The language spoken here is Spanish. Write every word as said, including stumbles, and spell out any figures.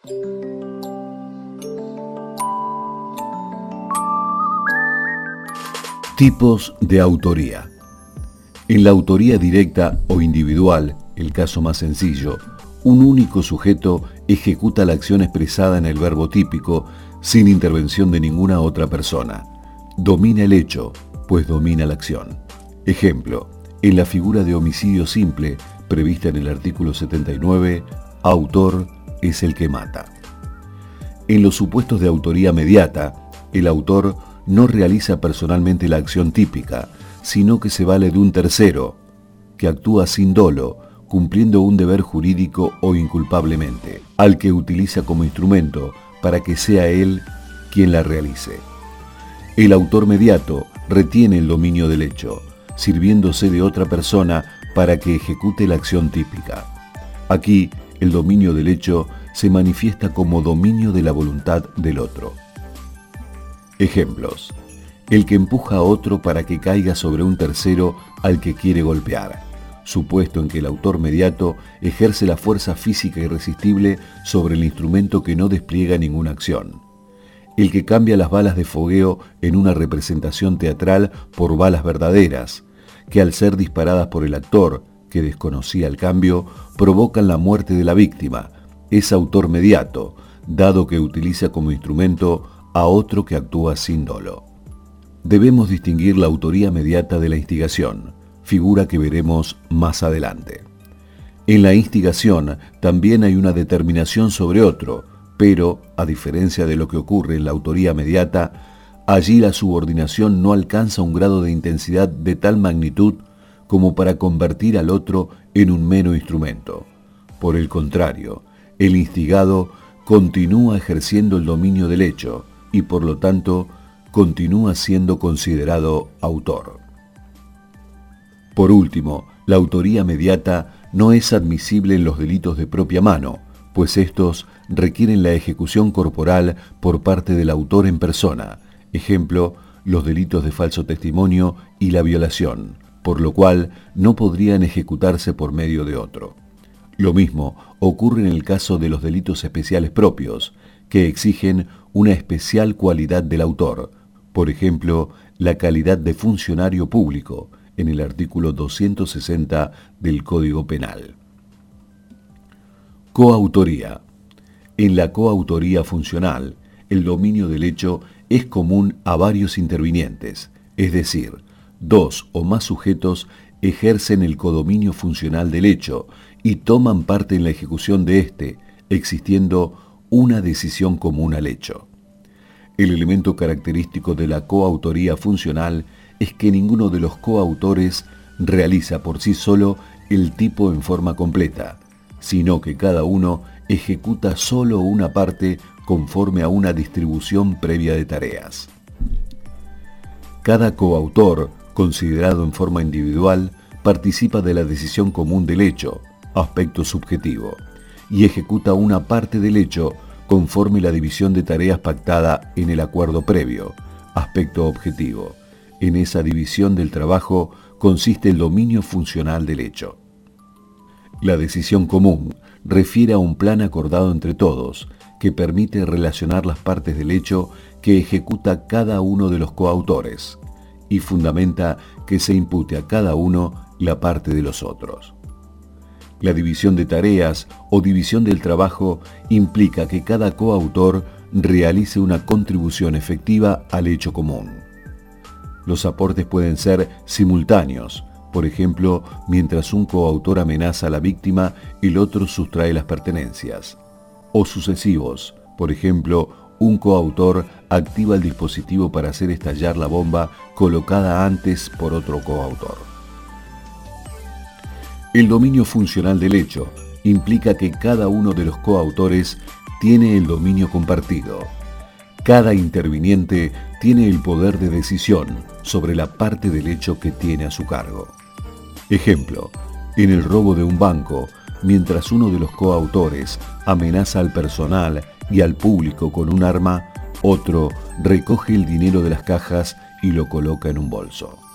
Tipos de autoría. En la autoría directa o individual, el caso más sencillo, un único sujeto ejecuta la acción expresada en el verbo típico sin intervención de ninguna otra persona. Domina el hecho, pues domina la acción. Ejemplo, en la figura de homicidio simple, prevista en el artículo setenta y nueve, autor es el que mata. En los supuestos de autoría mediata, el autor no realiza personalmente la acción típica, sino que se vale de un tercero, que actúa sin dolo, cumpliendo un deber jurídico o inculpablemente, al que utiliza como instrumento para que sea él quien la realice. El autor mediato retiene el dominio del hecho, sirviéndose de otra persona para que ejecute la acción típica. Aquí, el dominio del hecho se manifiesta como dominio de la voluntad del otro. Ejemplos: el que empuja a otro para que caiga sobre un tercero al que quiere golpear, supuesto en que el autor mediato ejerce la fuerza física irresistible sobre el instrumento que no despliega ninguna acción. El que cambia las balas de fogueo en una representación teatral por balas verdaderas, que al ser disparadas por el actor, que desconocía el cambio, provocan la muerte de la víctima, es autor mediato, dado que utiliza como instrumento a otro que actúa sin dolo. Debemos distinguir la autoría mediata de la instigación, figura que veremos más adelante. En la instigación también hay una determinación sobre otro, pero, a diferencia de lo que ocurre en la autoría mediata, allí la subordinación no alcanza un grado de intensidad de tal magnitud como para convertir al otro en un mero instrumento. Por el contrario, el instigado continúa ejerciendo el dominio del hecho y, por lo tanto, continúa siendo considerado autor. Por último, la autoría mediata no es admisible en los delitos de propia mano, pues estos requieren la ejecución corporal por parte del autor en persona, ejemplo, los delitos de falso testimonio y la violación, por lo cual no podrían ejecutarse por medio de otro. Lo mismo ocurre en el caso de los delitos especiales propios, que exigen una especial cualidad del autor, por ejemplo, la calidad de funcionario público, en el artículo doscientos sesenta del Código Penal. Coautoría. En la coautoría funcional, el dominio del hecho es común a varios intervinientes, es decir, dos o más sujetos ejercen el codominio funcional del hecho y toman parte en la ejecución de éste, existiendo una decisión común al hecho. El elemento característico de la coautoría funcional es que ninguno de los coautores realiza por sí solo el tipo en forma completa, sino que cada uno ejecuta solo una parte conforme a una distribución previa de tareas. Cada coautor, considerado en forma individual, participa de la decisión común del hecho, aspecto subjetivo, y ejecuta una parte del hecho conforme la división de tareas pactada en el acuerdo previo, aspecto objetivo. En esa división del trabajo consiste el dominio funcional del hecho. La decisión común refiere a un plan acordado entre todos, que permite relacionar las partes del hecho que ejecuta cada uno de los coautores, y fundamenta que se impute a cada uno la parte de los otros. La división de tareas o división del trabajo implica que cada coautor realice una contribución efectiva al hecho común. Los aportes pueden ser simultáneos, por ejemplo, mientras un coautor amenaza a la víctima, el otro sustrae las pertenencias, o sucesivos, por ejemplo, un coautor activa el dispositivo para hacer estallar la bomba colocada antes por otro coautor. El dominio funcional del hecho implica que cada uno de los coautores tiene el dominio compartido. Cada interviniente tiene el poder de decisión sobre la parte del hecho que tiene a su cargo. Ejemplo, en el robo de un banco, mientras uno de los coautores amenaza al personal y al público con un arma, otro recoge el dinero de las cajas y lo coloca en un bolso.